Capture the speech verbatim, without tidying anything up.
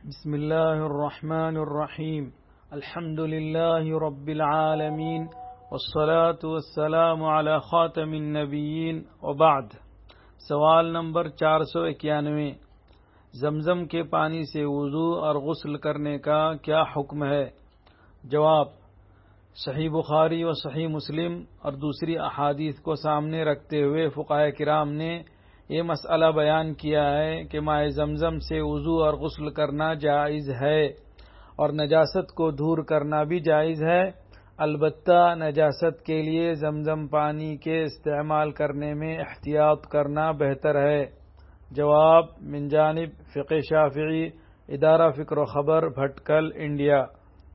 बिस्मिल्लाहिर्रहमानिर्रहीम अल्हम्दुलिल्लाहि रब्बिल आलमीन वस्सलातु वस्सलामु अला खातमिन नबिय्यीन व बाद। सवाल नंबर चार सौ इक्यानवे, जमजम के पानी से वुजू और गुस्ल करने का क्या हुक्म है? जवाब, सही बुखारी व सही मुस्लिम और दूसरी अहादीस को सामने रखते हुए फुक़हा किराम ने ये मसला बयान किया है कि माए जमजम से वुजू और गुस्ल करना जायज़ है और नजासत को दूर करना भी जायज़ है। अलबत्ता नजासत के लिए जमजम पानी के इस्तेमाल करने में एहतियात करना बेहतर है। जवाब, मिन जानिब फ़िक़्ह शाफ़िई, इदारा फ़िक्र व ख़बर, भटकल, इंडिया।